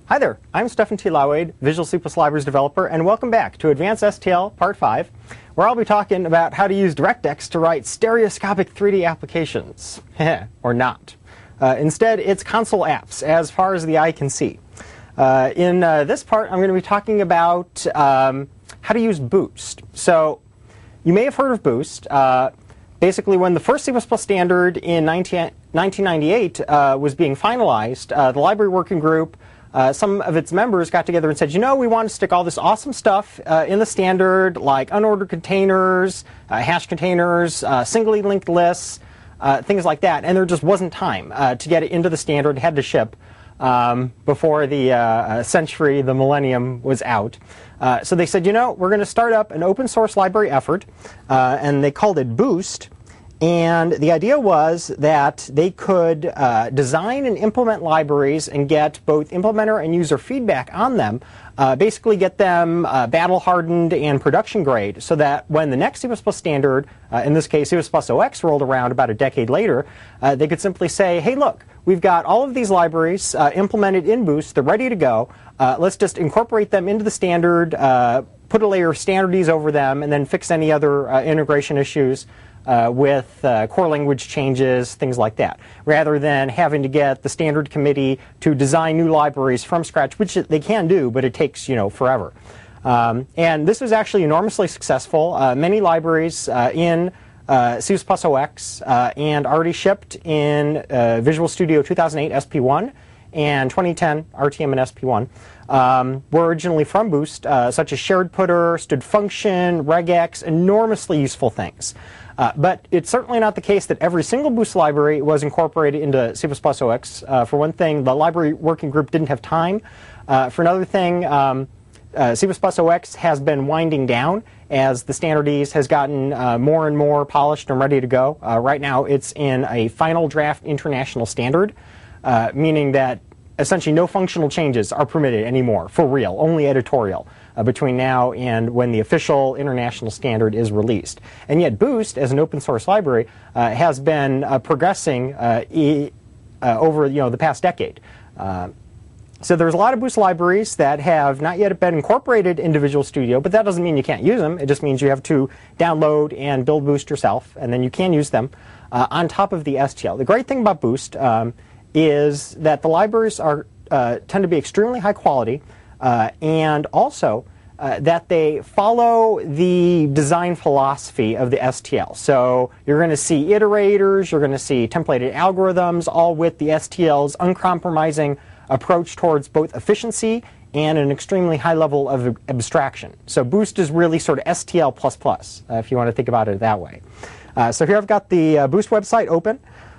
Hi there, I'm Stefan T. Lauade, Visual C++ Libraries developer, and welcome back to Advanced STL Part 5, where I'll be talking about how to use DirectX to write stereoscopic 3D applications. Or not. Instead, it's console apps, as far as the eye can see. In this part, I'm going to be talking about how to use Boost. So, you may have heard of Boost. Basically, when the first C++ standard in 1998 was being finalized, the library working group, some of its members got together and said, you know, we want to stick all this awesome stuff in the standard, like unordered containers, hash containers, singly linked lists, things like that. And there just wasn't time to get it into the standard. It had to ship before the century, the millennium, was out. So they said, you know, we're going to start up an open source library effort, and they called it Boost. And the idea was that they could design and implement libraries and get both implementer and user feedback on them, basically get them battle-hardened and production-grade, so that when the next C++ standard, in this case C++OX, rolled around about a decade later, they could simply say, hey, look, we've got all of these libraries implemented in Boost. They're ready to go. Let's just incorporate them into the standard, put a layer of standards over them, and then fix any other integration issues with core language changes, things like that, rather than having to get the standard committee to design new libraries from scratch, which they can do, but it takes, you know, forever. And this was actually enormously successful. Many libraries in C++OX and already shipped in Visual Studio 2008 SP1 and 2010 RTM and SP1 were originally from Boost, such as shared putter, stood function, regex, enormously useful things. But it's certainly not the case that every single Boost library was incorporated into C++OX. For one thing, the library working group didn't have time. For another thing, C++OX has been winding down as the standards has gotten more and more polished and ready to go. Right now, it's in a final draft international standard, meaning that essentially no functional changes are permitted anymore, for real, only editorial, between now and when the official international standard is released. And yet Boost, as an open source library, has been progressing over the past decade. So there's a lot of Boost libraries that have not yet been incorporated into Visual Studio, but that doesn't mean you can't use them. It just means you have to download and build Boost yourself, and then you can use them on top of the STL. The great thing about Boost is that the libraries tend to be extremely high quality, and also that they follow the design philosophy of the STL. So you're going to see iterators, you're going to see templated algorithms, all with the STL's uncompromising approach towards both efficiency and an extremely high level of abstraction. So Boost is really sort of STL++, if you want to think about it that way. So here I've got the Boost website open.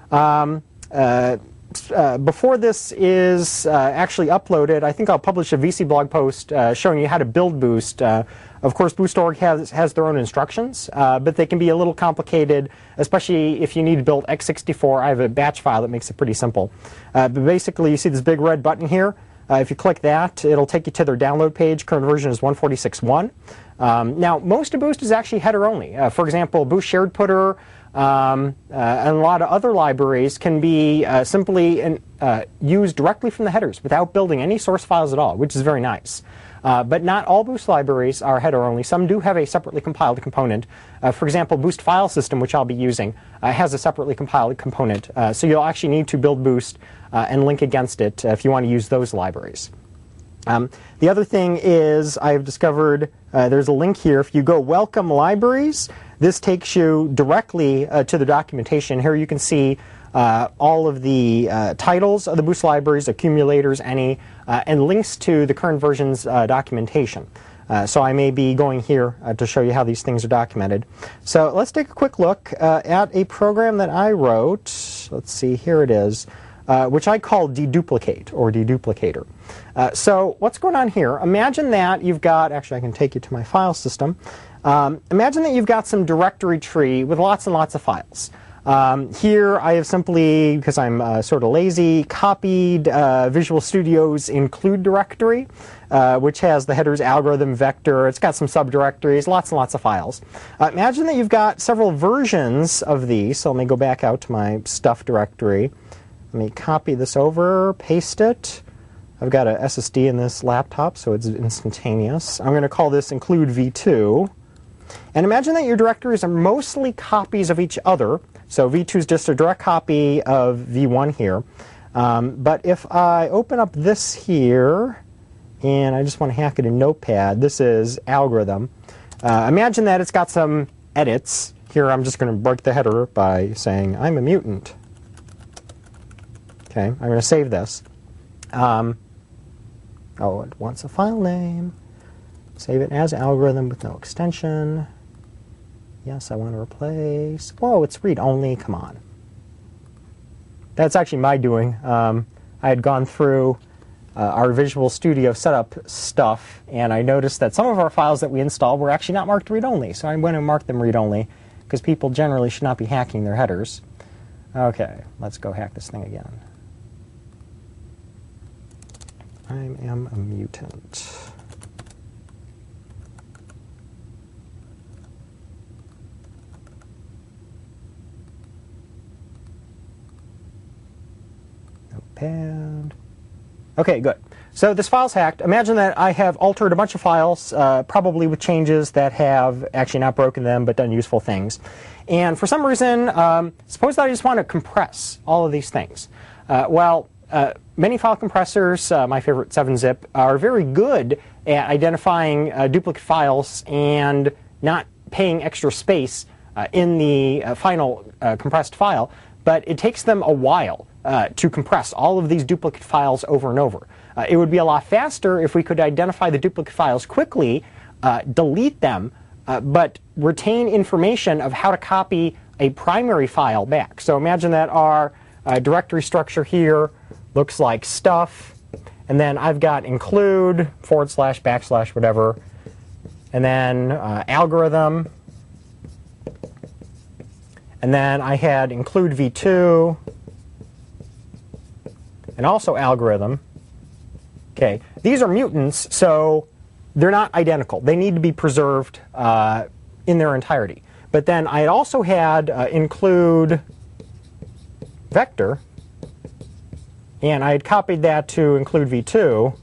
Before this is actually uploaded, I think I'll publish a VC blog post showing you how to build Boost. Of course, Boost.org has their own instructions, but they can be a little complicated, especially if you need to build x64. I have a batch file that makes it pretty simple. But basically, you see this big red button here. If you click that, it'll take you to their download page. Current version is 146.1. Now, most of Boost is actually header only. For example, Boost Shared Putter, and a lot of other libraries can be simply used directly from the headers without building any source files at all, which is very nice. But not all Boost libraries are header only. Some do have a separately compiled component. For example, Boost File System, which I'll be using, has a separately compiled component. So you'll actually need to build Boost and link against it if you want to use those libraries. The other thing is I've discovered there's a link here. If you go Welcome Libraries, this takes you directly to the documentation. Here you can see all of the titles of the Boost libraries, accumulators, any, and links to the current version's documentation. So I may be going here to show you how these things are documented. So let's take a quick look at a program that I wrote. Let's see, here it is, which I call deduplicate, or deduplicator. So what's going on here? Imagine that you've got, actually I can take you to my file system. Imagine that you've got some directory tree with lots and lots of files. Here I have simply, because I'm sort of lazy, copied Visual Studio's include directory, which has the headers algorithm vector. It's got some subdirectories, lots and lots of files. Imagine that you've got several versions of these. So let me go back out to my stuff directory. Let me copy this over, paste it. I've got a SSD in this laptop, so it's instantaneous. I'm going to call this include v2. And imagine that your directories are mostly copies of each other. So v2 is just a direct copy of v1 here. But if I open up this here, and I just want to hack it in Notepad, this is algorithm. Imagine that it's got some edits. Here I'm just going to break the header by saying I'm a mutant. Okay, I'm going to save this. Oh, it wants a file name. Save it as algorithm with no extension. Yes, I want to replace. Whoa, it's read-only. Come on. That's actually my doing. I had gone through our Visual Studio setup stuff, and I noticed that some of our files that we installed were actually not marked read-only. So I went and marked them read-only, because people generally should not be hacking their headers. Okay, let's go hack this thing again. I am a mutant. Notepad. Okay, good. So this file's hacked. Imagine that I have altered a bunch of files, probably with changes that have actually not broken them but done useful things. And for some reason, suppose that I just want to compress all of these things. Many file compressors, my favorite 7-zip, are very good at identifying duplicate files and not paying extra space in the final compressed file, but it takes them a while to compress all of these duplicate files over and over. It would be a lot faster if we could identify the duplicate files quickly, delete them, but retain information of how to copy a primary file back. So imagine that our directory structure here looks like stuff, and then I've got include, / / whatever, and then algorithm, and then I had include v2, and also algorithm. Okay, these are mutants, so they're not identical. They need to be preserved in their entirety. But then I also had include vector, and I had copied that to include v2.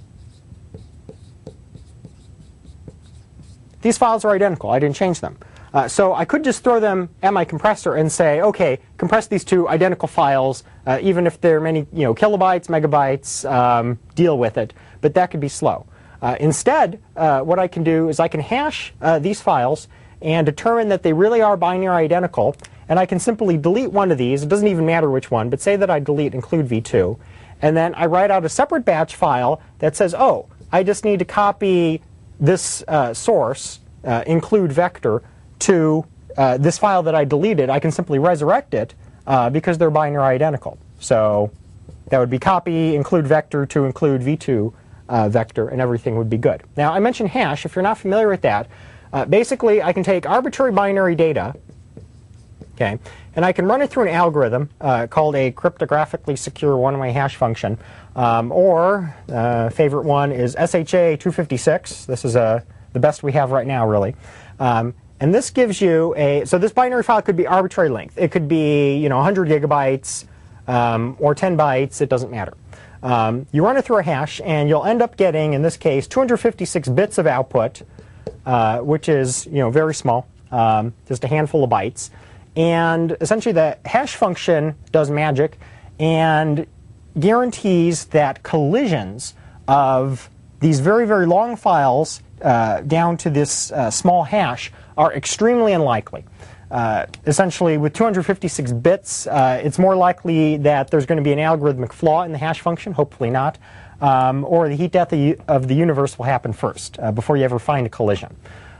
These files are identical. I didn't change them. So I could just throw them at my compressor and say, okay, compress these two identical files, even if they're many kilobytes, megabytes, deal with it. But that could be slow. Instead, what I can do is I can hash these files and determine that they really are binary identical. And I can simply delete one of these. It doesn't even matter which one, but say that I delete include v2. And then I write out a separate batch file that says, oh, I just need to copy this source, include vector, to this file that I deleted. I can simply resurrect it because they're binary identical. So that would be copy include vector to include v2 vector, and everything would be good. Now, I mentioned hash. If you're not familiar with that, basically I can take arbitrary binary data, okay, and I can run it through an algorithm called a cryptographically secure one-way hash function, or favorite one is SHA-256. This is the best we have right now, really. And this gives you so this binary file could be arbitrary length. It could be 100 gigabytes or 10 bytes. It doesn't matter. You run it through a hash, and you'll end up getting, in this case, 256 bits of output, which is very small, just a handful of bytes. And essentially, the hash function does magic and guarantees that collisions of these very, very long files down to this small hash are extremely unlikely. Essentially, with 256 bits, it's more likely that there's going to be an algorithmic flaw in the hash function, hopefully not, or the heat death of the universe will happen first before you ever find a collision.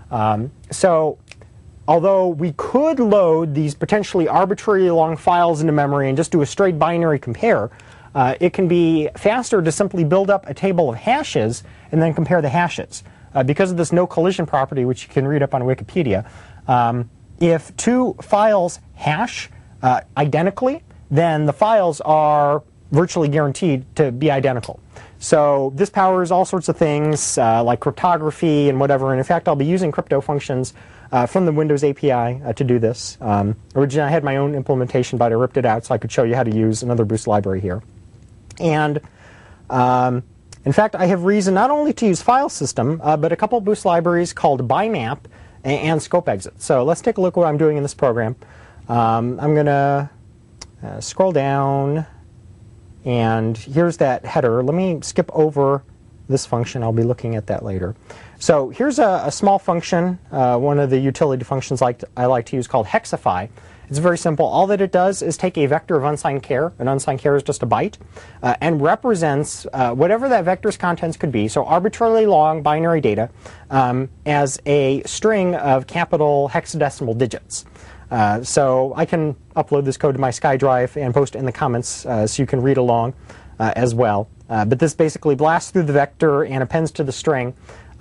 So although we could load these potentially arbitrarily long files into memory and just do a straight binary compare, it can be faster to simply build up a table of hashes and then compare the hashes. Because of this no collision property, which you can read up on Wikipedia, if two files hash identically, then the files are virtually guaranteed to be identical. So this powers all sorts of things like cryptography and whatever. And in fact, I'll be using crypto functions from the Windows API to do this. Originally, I had my own implementation, but I ripped it out so I could show you how to use another Boost library here. And In fact, I have reason not only to use file system, but a couple of Boost libraries called BIMAP and Scope Exit. So let's take a look at what I'm doing in this program. I'm going to scroll down, and here's that header. Let me skip over this function. I'll be looking at that later. So here's a small function, one of the utility functions I like to use, called hexify. It's very simple. All that it does is take a vector of unsigned char, and unsigned char is just a byte, and represents whatever that vector's contents could be, so arbitrarily long binary data, as a string of capital hexadecimal digits. So I can upload this code to my SkyDrive and post it in the comments so you can read along as well. But this basically blasts through the vector and appends to the string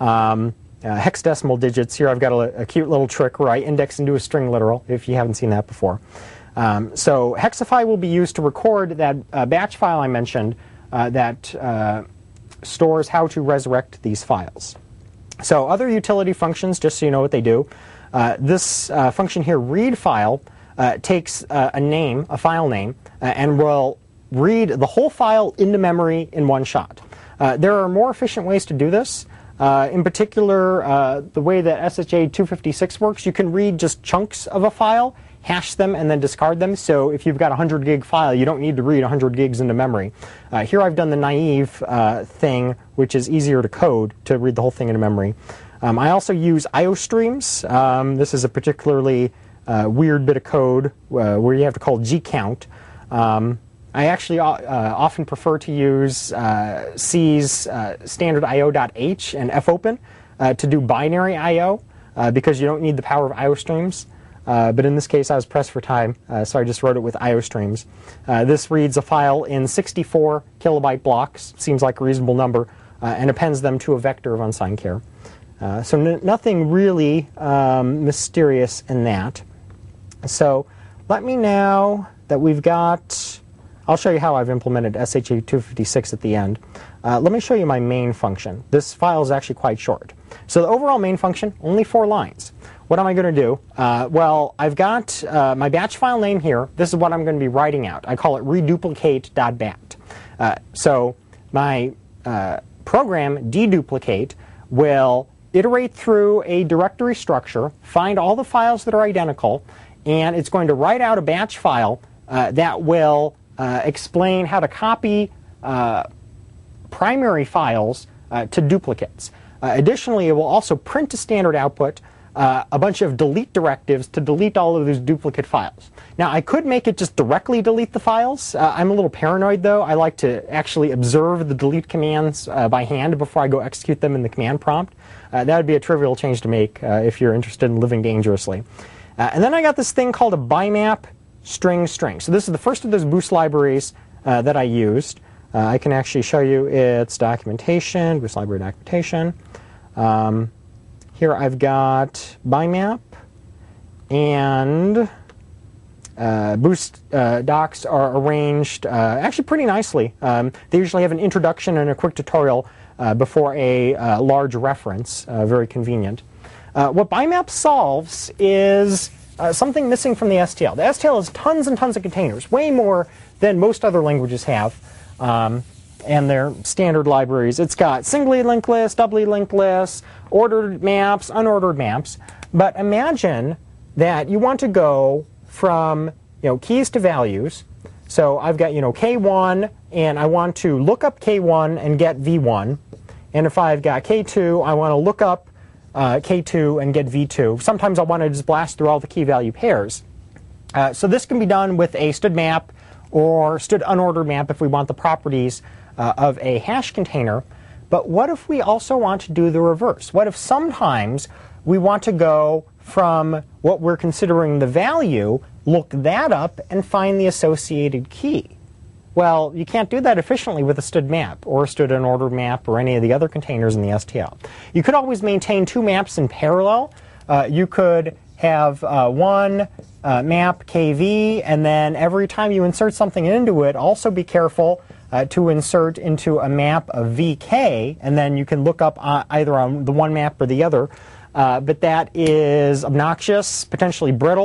hexadecimal digits. Here I've got a cute little trick where I index into a string literal, if you haven't seen that before. So hexify will be used to record that batch file I mentioned that stores how to resurrect these files. So other utility functions, just so you know what they do, this function here, read file, takes a name, a file name, and will read the whole file into memory in one shot. There are more efficient ways to do this. In particular, the way that SHA-256 works, you can read just chunks of a file, hash them, and then discard them. So if you've got a 100 gig file, you don't need to read 100 gigs into memory. Here I've done the naive thing, which is easier to code to read the whole thing into memory. I also use IO streams. This is a particularly weird bit of code where you have to call gcount. I actually often prefer to use C's standard IO.h and fopen to do binary IO because you don't need the power of IO streams. But in this case, I was pressed for time, so I just wrote it with IO streams. This reads a file in 64 kilobyte blocks, seems like a reasonable number, and appends them to a vector of unsigned char. So nothing really mysterious in that. So let me now that we've got... I'll show you how I've implemented SHA-256 at the end. Let me show you my main function. This file is actually quite short. So the overall main function, only 4 lines. What am I going to do? Well, I've got my batch file name here. This is what I'm going to be writing out. I call it reduplicate.bat. So my program, deduplicate, will iterate through a directory structure, find all the files that are identical, and it's going to write out a batch file that will explain how to copy primary files to duplicates. Additionally, it will also print a standard output, a bunch of delete directives to delete all of those duplicate files. Now, I could make it just directly delete the files. I'm a little paranoid, though. I like to actually observe the delete commands by hand before I go execute them in the command prompt. That would be a trivial change to make if you're interested in living dangerously. And then I got this thing called a BIMAP string. So this is the first of those Boost libraries that I used. I can actually show you its documentation, Boost library documentation. Here I've got BIMAP, and Boost docs are arranged actually pretty nicely. They usually have an introduction and a quick tutorial before a large reference, very convenient. What BIMAP solves is something missing from the STL. The STL has tons and tons of containers, way more than most other languages have, and they're standard libraries. It's got singly linked lists, doubly linked lists, ordered maps, unordered maps. But imagine that you want to go from keys to values. So I've got K1, and I want to look up K1 and get V1. And if I've got K2, I want to look up K2 and get V2. Sometimes I want to just blast through all the key value pairs. So this can be done with a std map or std unordered map if we want the properties of a hash container. But what if we also want to do the reverse? What if sometimes we want to go from what we're considering the value, look that up, and find the associated key? Well, you can't do that efficiently with a std map or a std unordered map or any of the other containers in the STL. You could always maintain 2 maps in parallel. You could have one map KV, and then every time you insert something into it, also be careful to insert into a map of VK, and then you can look up either on the one map or the other. But that is obnoxious, potentially brittle,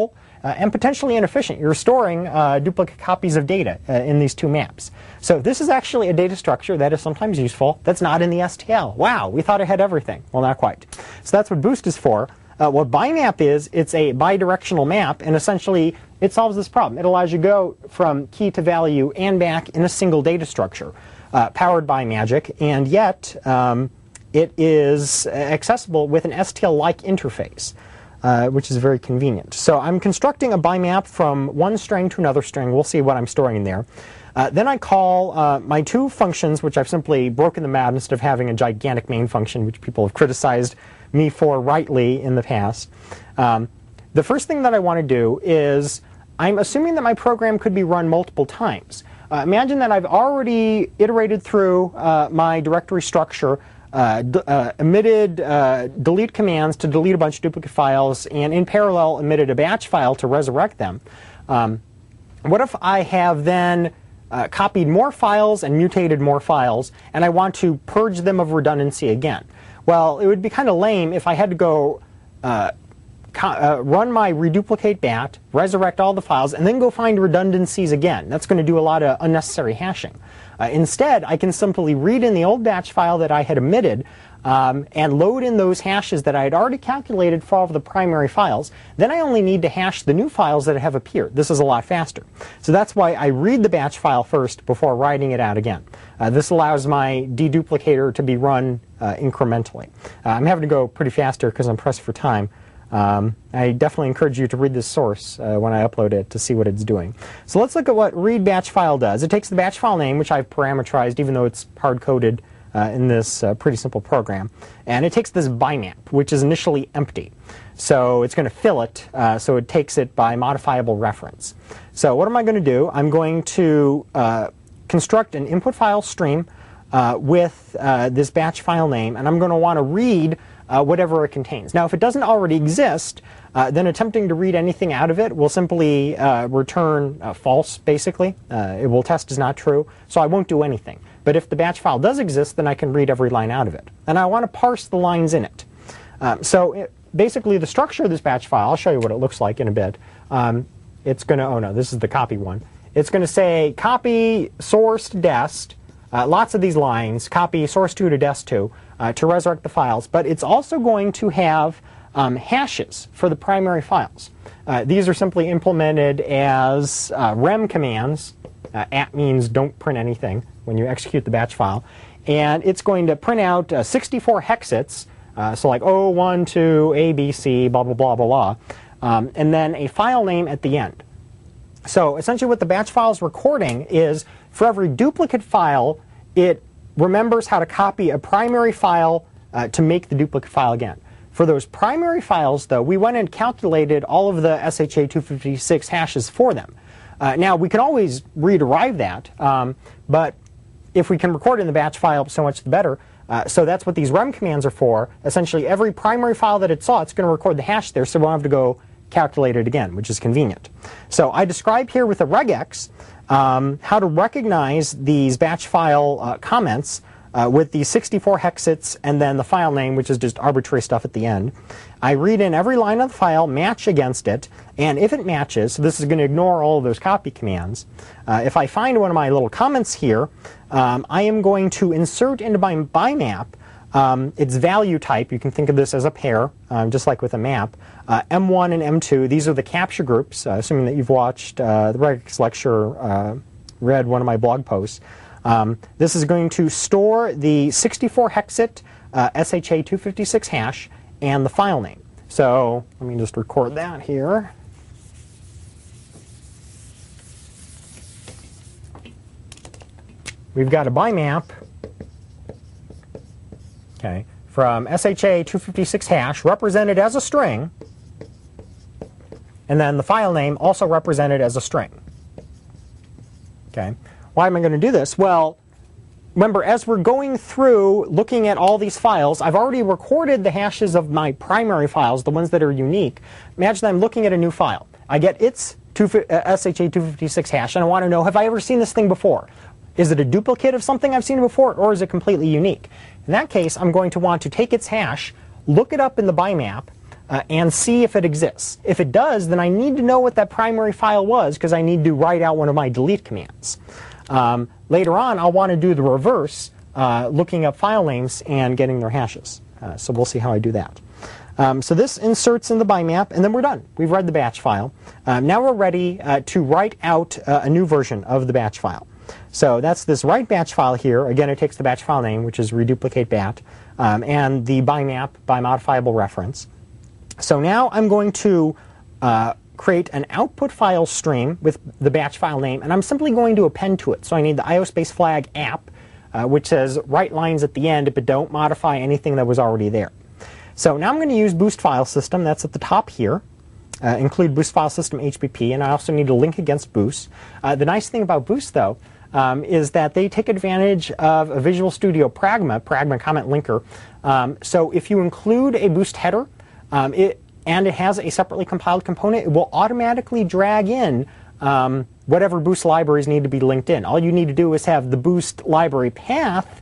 and potentially inefficient. You're storing duplicate copies of data in these two maps. So this is actually a data structure that is sometimes useful that's not in the STL. Wow, we thought it had everything. Well, not quite. So that's what Boost is for. What BIMAP is, it's a bidirectional map, and essentially it solves this problem. It allows you to go from key to value and back in a single data structure, powered by Magic, and yet it is accessible with an STL-like interface, which is very convenient. So I'm constructing a BIMAP from one string to another string. We'll see what I'm storing in there. Then I call my two functions, which I've simply broken them out instead of having a gigantic main function, which people have criticized me for rightly in the past. The first thing that I want to do is I'm assuming that my program could be run multiple times. Imagine that I've already iterated through my directory structure, emitted delete commands to delete a bunch of duplicate files, and in parallel emitted a batch file to resurrect them. What if I have then copied more files and mutated more files, and I want to purge them of redundancy again? Well, it would be kind of lame if I had to go run my reduplicate bat, resurrect all the files, and then go find redundancies again. That's going to do a lot of unnecessary hashing. Instead, I can simply read in the old batch file that I had emitted and load in those hashes that I had already calculated for all of the primary files. Then I only need to hash the new files that have appeared. This is a lot faster. So that's why I read the batch file first before writing it out again. This allows my deduplicator to be run incrementally. I'm having to go pretty faster because I'm pressed for time. I definitely encourage you to read this source when I upload it to see what it's doing. So let's look at what read batch file does. It takes the batch file name, which I've parameterized even though it's hard-coded in this pretty simple program, and it takes this BIMAP, which is initially empty. So it's going to fill it, so it takes it by modifiable reference. So what am I going to do? I'm going to construct an input file stream with this batch file name, and I'm going to want to read whatever it contains. Now, if it doesn't already exist, then attempting to read anything out of it will simply return false, basically. It will test as not true, so I won't do anything. But if the batch file does exist, then I can read every line out of it. And I want to parse the lines in it. Basically, the structure of this batch file, I'll show you what it looks like in a bit. It's going to, oh no, this is the copy one. It's going to say copy source to dest, lots of these lines, copy source 2 to dest 2 to resurrect the files. But it's also going to have hashes for the primary files. These are simply implemented as rem commands. At means don't print anything when you execute the batch file. And it's going to print out 64 hexets, so like 0, 1, 2, A, B, C, blah, blah, blah, blah, blah, and then a file name at the end. So essentially what the batch file is recording is for every duplicate file, it remembers how to copy a primary file to make the duplicate file again. For those primary files, though, we went and calculated all of the SHA-256 hashes for them. Now, we can always rederive that, but if we can record in the batch file, so much the better. So that's what these rem commands are for. Essentially, every primary file that it saw, it's going to record the hash there, so we won't have to go calculate it again, which is convenient. So I describe here with a regex how to recognize these batch file comments with the 64 hexets and then the file name, which is just arbitrary stuff at the end. I read in every line of the file, match against it, and if it matches, so this is going to ignore all of those copy commands, if I find one of my little comments here, I am going to insert into my BIMAP its value type. You can think of this as a pair, just like with a map. M1 and M2, these are the capture groups, assuming that you've watched the regex lecture, read one of my blog posts. This is going to store the 64 hexet SHA-256 hash and the file name. So let me just record that here. We've got a BIMAP, okay, from SHA-256 hash represented as a string, and then the file name also represented as a string. Okay. Why am I going to do this? Well, remember, as we're going through looking at all these files, I've already recorded the hashes of my primary files, the ones that are unique. Imagine I'm looking at a new file. I get its SHA-256 hash, and I want to know, have I ever seen this thing before? Is it a duplicate of something I've seen before, or is it completely unique? In that case, I'm going to want to take its hash, look it up in the BIMAP, and see if it exists. If it does, then I need to know what that primary file was because I need to write out one of my delete commands. Later on, I'll want to do the reverse, looking up file names and getting their hashes. So we'll see how I do that. So this inserts in the bimap, and then we're done. We've read the batch file. Now we're ready to write out a new version of the batch file. So that's this write batch file here. Again, it takes the batch file name, which is reduplicate bat, and the bimap by modifiable reference. So now I'm going to create an output file stream with the batch file name, and I'm simply going to append to it. So I need the IOSpace flag app, which says write lines at the end, but don't modify anything that was already there. So now I'm going to use Boost File System. That's at the top here. Include Boost File System HBP, and I also need to link against Boost. The nice thing about Boost, though, is that they take advantage of a Visual Studio Pragma comment linker. So if you include a Boost header, and it has a separately compiled component, it will automatically drag in whatever Boost libraries need to be linked in. All you need to do is have the Boost library path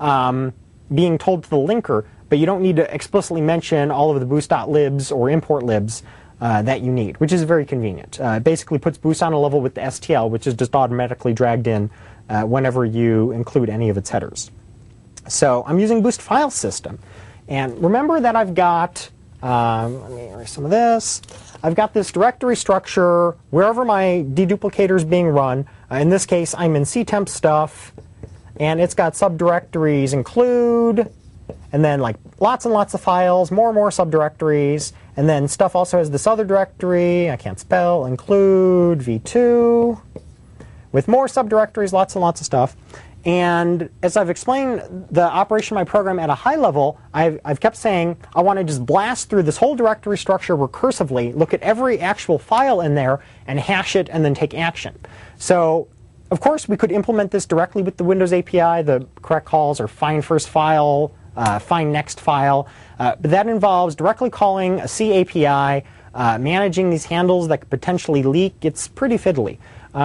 being told to the linker, but you don't need to explicitly mention all of the boost.libs or import libs that you need, which is very convenient. It basically puts Boost on a level with the STL, which is just automatically dragged in whenever you include any of its headers. So I'm using Boost File System. And remember that I've got, let me erase some of this. I've got this directory structure wherever my deduplicator is being run. In this case, I'm in ctemp stuff, and it's got subdirectories include, and then like lots and lots of files, more and more subdirectories, and then stuff also has this other directory, I can't spell, include v2, with more subdirectories, lots and lots of stuff. And as I've explained the operation of my program at a high level, I've kept saying I want to just blast through this whole directory structure recursively, look at every actual file in there, and hash it, and then take action. So, of course, we could implement this directly with the Windows API. The correct calls are find first file, find next file. But that involves directly calling a C API, managing these handles that could potentially leak. It's pretty fiddly.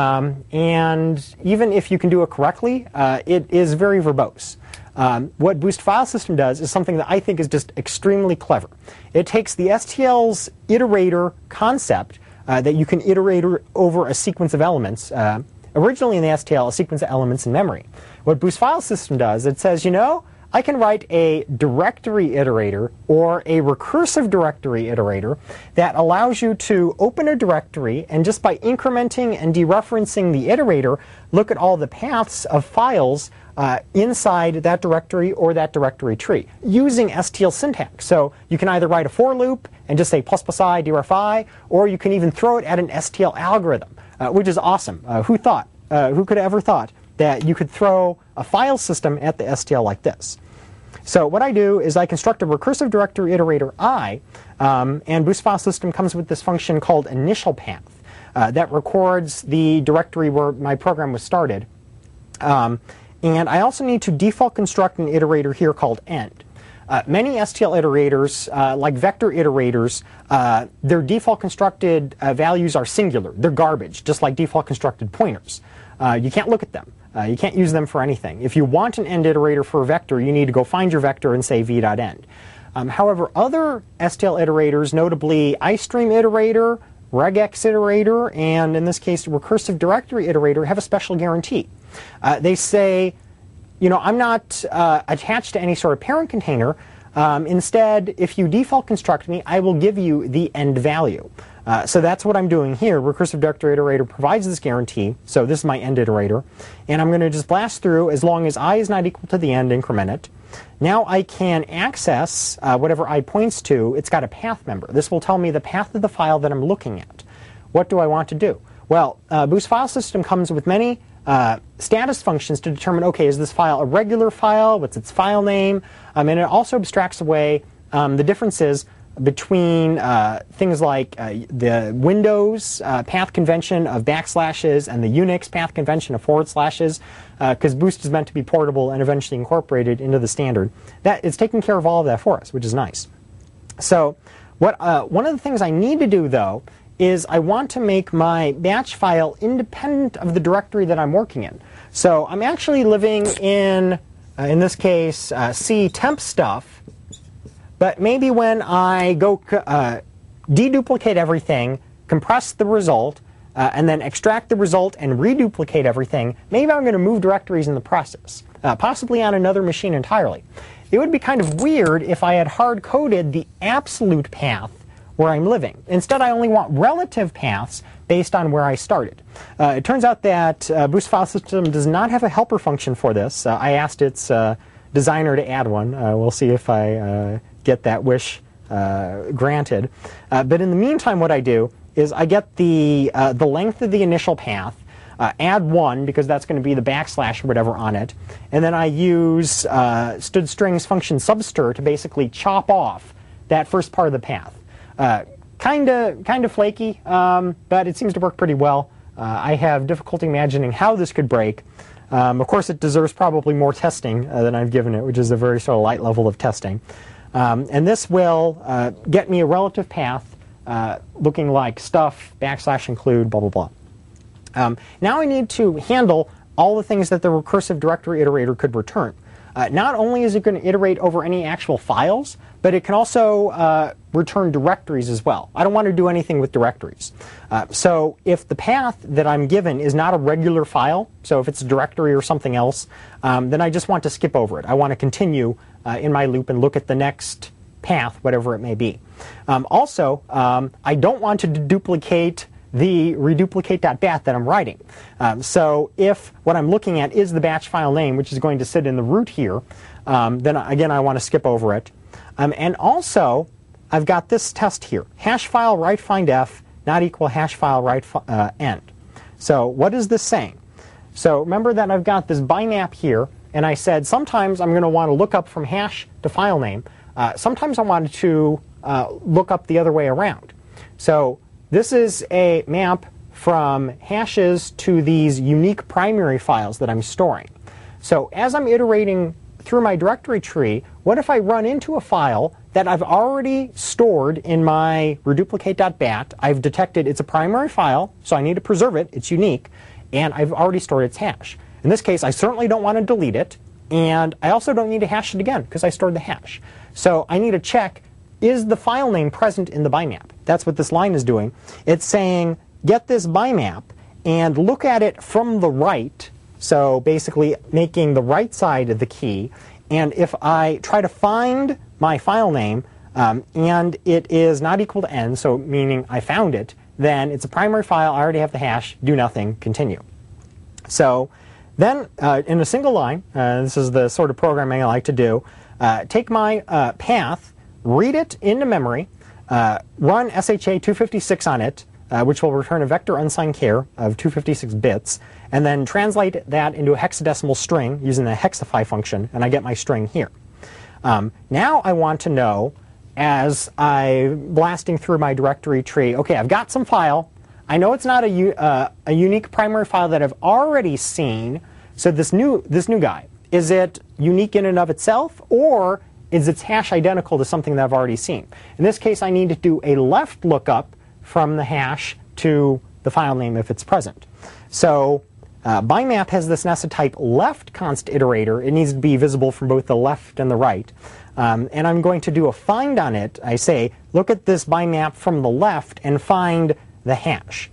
And even if you can do it correctly, it is very verbose. What Boost File System does is something that I think is just extremely clever. It takes the STL's iterator concept that you can iterate over a sequence of elements. Originally in the STL, a sequence of elements in memory. What Boost File System does, it says, you know, I can write a directory iterator or a recursive directory iterator that allows you to open a directory and just by incrementing and dereferencing the iterator, look at all the paths of files inside that directory or that directory tree using STL syntax. So you can either write a for loop and just say ++i deref I, or you can even throw it at an STL algorithm, which is awesome. Who could have ever thought that you could throw a file system at the STL like this? So what I do is I construct a recursive directory iterator I, and Boost File System comes with this function called initial path that records the directory where my program was started. And I also need to default construct an iterator here called end. Many STL iterators, like vector iterators, their default constructed values are singular. They're garbage, just like default constructed pointers. You can't look at them. You can't use them for anything. If you want an end iterator for a vector, you need to go find your vector and say v.end. However, other STL iterators, notably iStream iterator, regex iterator, and in this case, recursive directory iterator, have a special guarantee. They say, you know, I'm not attached to any sort of parent container. Instead, if you default construct me, I will give you the end value. So that's what I'm doing here. Recursive directory iterator provides this guarantee. So this is my end iterator. And I'm going to just blast through as long as I is not equal to the end, increment it. Now I can access whatever I points to. It's got a path member. This will tell me the path of the file that I'm looking at. What do I want to do? Well, Boost File System comes with many status functions to determine, okay, is this file a regular file? What's its file name? And it also abstracts away the differences between things like the Windows path convention of backslashes and the Unix path convention of forward slashes, because Boost is meant to be portable and eventually incorporated into the standard. That is taking care of all of that for us, which is nice. So one of the things I need to do, though, is I want to make my batch file independent of the directory that I'm working in. So I'm actually living in this case, C temp stuff, But maybe when I go deduplicate everything, compress the result, and then extract the result and reduplicate everything, maybe I'm going to move directories in the process, possibly on another machine entirely. It would be kind of weird if I had hard-coded the absolute path where I'm living. Instead, I only want relative paths based on where I started. It turns out that Boost File System does not have a helper function for this. I asked its designer to add one. We'll see if I get that wish granted. But in the meantime, what I do is I get the length of the initial path, add 1 because that's going to be the backslash or whatever on it, and then I use std_strings function substr to basically chop off that first part of the path. Kind of flaky, but it seems to work pretty well. I have difficulty imagining how this could break. Of course, it deserves probably more testing than I've given it, which is a very sort of light level of testing. And this will get me a relative path looking like stuff, \include, blah, blah, blah. Now I need to handle all the things that the recursive directory iterator could return. Not only is it going to iterate over any actual files, but it can also return directories as well. I don't want to do anything with directories. So if the path that I'm given is not a regular file, so if it's a directory or something else, then I just want to skip over it. I want to continue in my loop and look at the next path, whatever it may be. Also, I don't want to duplicate the reduplicate.bat that I'm writing. So if what I'm looking at is the batch file name, which is going to sit in the root here, then again I want to skip over it. And also, I've got this test here, hash file write find f not equal hash file write end. So what is this saying? So remember that I've got this bimap here, and I said sometimes I'm going to want to look up from hash to file name. Sometimes I wanted to look up the other way around. So this is a map from hashes to these unique primary files that I'm storing. So as I'm iterating through my directory tree, what if I run into a file that I've already stored in my reduplicate.bat? I've detected it's a primary file, so I need to preserve it, it's unique, and I've already stored its hash. In this case, I certainly don't want to delete it, and I also don't need to hash it again because I stored the hash. So I need to check, is the file name present in the bimap? That's what this line is doing. It's saying, get this bimap and look at it from the right, so basically making the right side of the key, and if I try to find my file name and it is not equal to n, so meaning I found it, then it's a primary file, I already have the hash, do nothing, continue. So then in a single line, this is the sort of programming I like to do, take my path, read it into memory, run SHA-256 on it, which will return a vector unsigned char of 256 bits, and then translate that into a hexadecimal string using the hexify function, and I get my string here. Now I want to know, as I'm blasting through my directory tree, okay, I've got some file. I know it's not a unique primary file that I've already seen, so this new guy, is it unique in and of itself, or is its hash identical to something that I've already seen? In this case, I need to do a left lookup from the hash to the file name if it's present. So bimap has this nested type left const iterator. It needs to be visible from both the left and the right. And I'm going to do a find on it. I say, look at this bimap from the left and find the hash.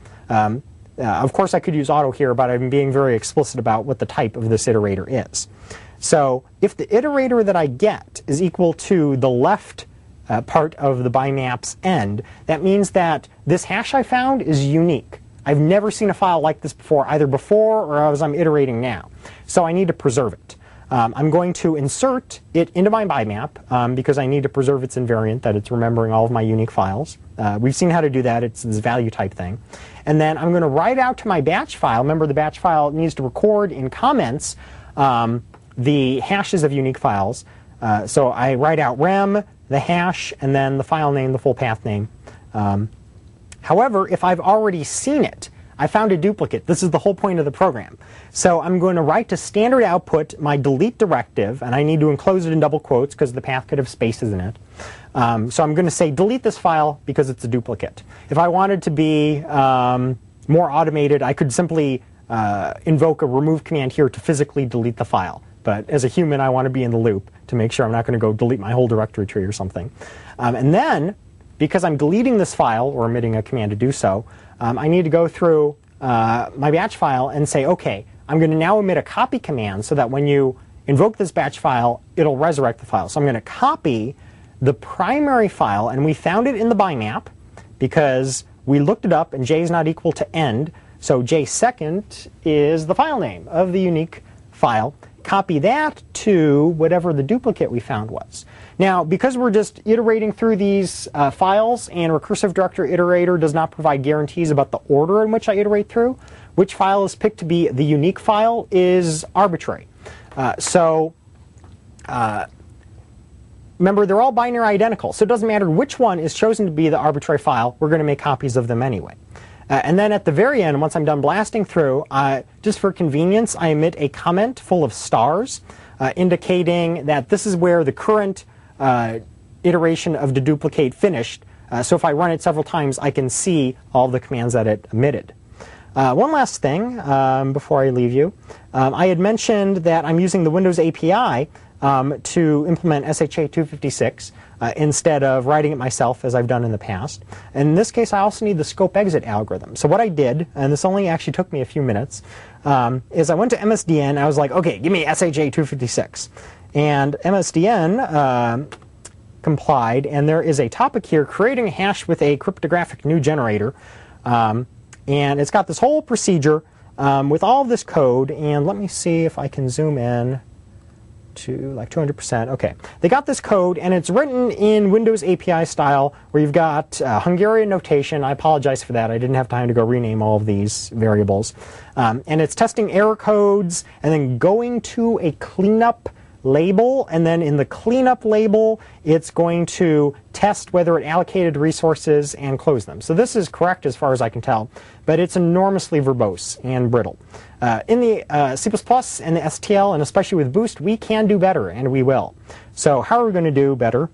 Of course, I could use auto here, but I'm being very explicit about what the type of this iterator is. So if the iterator that I get is equal to the left part of the bimap's end, that means that this hash I found is unique. I've never seen a file like this before, either before or as I'm iterating now. So I need to preserve it. I'm going to insert it into my bimap because I need to preserve its invariant, that it's remembering all of my unique files. We've seen how to do that. It's this value type thing. And then I'm going to write out to my batch file. Remember, the batch file needs to record in comments the hashes of unique files. So I write out rem, the hash, and then the file name, the full path name. However, if I've already seen it, I found a duplicate. This is the whole point of the program. So I'm going to write to standard output my delete directive, and I need to enclose it in double quotes because the path could have spaces in it. So I'm going to say delete this file because it's a duplicate. If I wanted to be more automated, I could simply invoke a remove command here to physically delete the file. but as a human, I want to be in the loop to make sure I'm not going to go delete my whole directory tree or something. And then, because I'm deleting this file or emitting a command to do so, I need to go through my batch file and say, okay, I'm going to now emit a copy command so that when you invoke this batch file, it'll resurrect the file. So I'm going to copy the primary file, and we found it in the bimap because we looked it up and j is not equal to end. So j second is the file name of the unique file. Copy that to whatever the duplicate we found was. Now, because we're just iterating through these files, and Recursive Directory Iterator does not provide guarantees about the order in which I iterate through, which file is picked to be the unique file is arbitrary. Remember, they're all binary identical, so it doesn't matter which one is chosen to be the arbitrary file, we're going to make copies of them anyway. And then at the very end, once I'm done blasting through, just for convenience, I emit a comment full of stars, indicating that this is where the current iteration of deduplicate finished. So if I run it several times, I can see all the commands that it emitted. One last thing before I leave you. I had mentioned that I'm using the Windows API to implement SHA-256 instead of writing it myself as I've done in the past. And in this case, I also need the scope exit algorithm. So what I did, and this only actually took me a few minutes, is I went to MSDN. I was like, okay, give me SHA-256. And MSDN complied, and there is a topic here, creating a hash with a cryptographic new generator. And it's got this whole procedure with all of this code. And let me see if I can zoom in to like 200%. Okay, they got this code, and it's written in Windows API style, where you've got Hungarian notation. I apologize for that. I didn't have time to go rename all of these variables. And it's testing error codes, and then going to a cleanup label, and then in the cleanup label, it's going to test whether it allocated resources and close them. So this is correct as far as I can tell, but it's enormously verbose and brittle. In the C++ and the STL, and especially with Boost, we can do better, and we will. So how are we going to do better?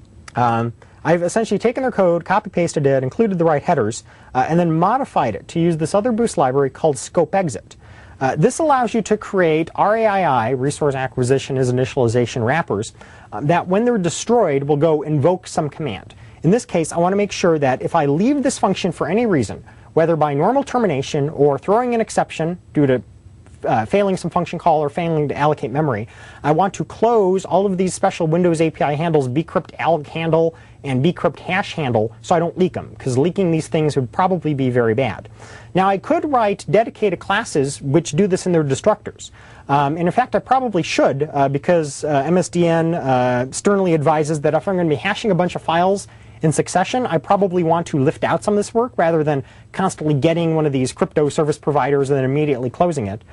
I've essentially taken their code, copy-pasted it, included the right headers, and then modified it to use this other Boost library called Scope Exit. This allows you to create RAII, resource acquisition as initialization wrappers, that when they're destroyed will go invoke some command. In this case, I want to make sure that if I leave this function for any reason, whether by normal termination or throwing an exception due to failing some function call or failing to allocate memory, I want to close all of these special Windows API handles, bcrypt alg handle and bcrypt hash handle, so I don't leak them, because leaking these things would probably be very bad. Now, I could write dedicated classes which do this in their destructors. And in fact, I probably should, because MSDN sternly advises that if I'm going to be hashing a bunch of files in succession, I probably want to lift out some of this work rather than constantly getting one of these crypto service providers and then immediately closing it.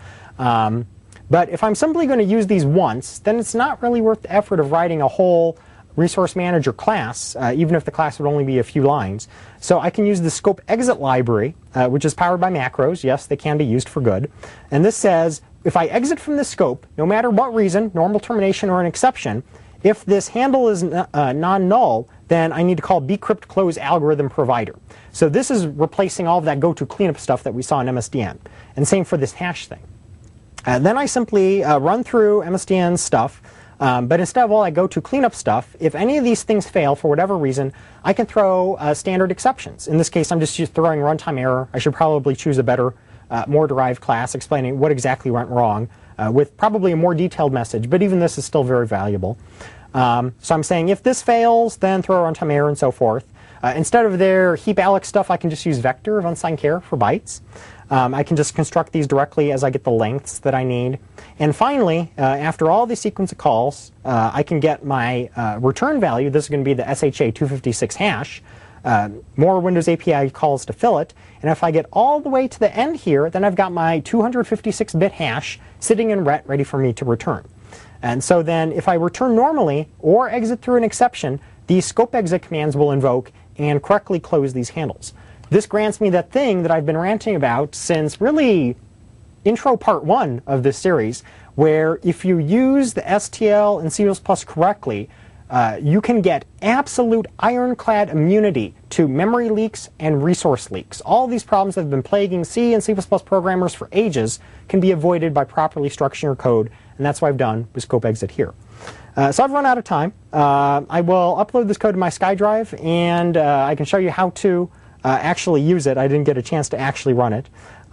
But if I'm simply going to use these once, then it's not really worth the effort of writing a whole resource manager class, even if the class would only be a few lines. So I can use the scope exit library, which is powered by macros. Yes, they can be used for good. And this says, if I exit from the scope, no matter what reason, normal termination or an exception, if this handle is non-null, then I need to call bcrypt close algorithm provider. So this is replacing all of that go-to cleanup stuff that we saw in MSDN. And same for this hash thing. Then I simply run through MSDN stuff, but instead of all I go to cleanup stuff, if any of these things fail for whatever reason, I can throw standard exceptions. In this case, I'm just throwing runtime error. I should probably choose a better, more derived class explaining what exactly went wrong with probably a more detailed message, but even this is still very valuable. So I'm saying if this fails, then throw a runtime error and so forth. Instead of their heap alloc stuff, I can just use vector of unsigned char for bytes. I can just construct these directly as I get the lengths that I need. And finally, after all the sequence of calls, I can get my return value. This is going to be the SHA-256 hash. More Windows API calls to fill it. And if I get all the way to the end here, then I've got my 256-bit hash sitting in ret ready for me to return. And so then if I return normally or exit through an exception, these scope exit commands will invoke and correctly close these handles. This grants me that thing that I've been ranting about since really intro part 1 of this series, where if you use the STL and C++ correctly, you can get absolute ironclad immunity to memory leaks and resource leaks. All these problems that have been plaguing C and C++ programmers for ages can be avoided by properly structuring your code and that's what I've done with scope exit here. So I've run out of time. I will upload this code to my SkyDrive, and I can show you how to actually use it. I didn't get a chance to actually run it.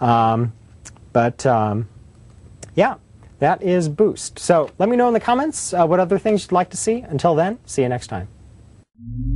Yeah, that is Boost. So let me know in the comments what other things you'd like to see. Until then, see you next time.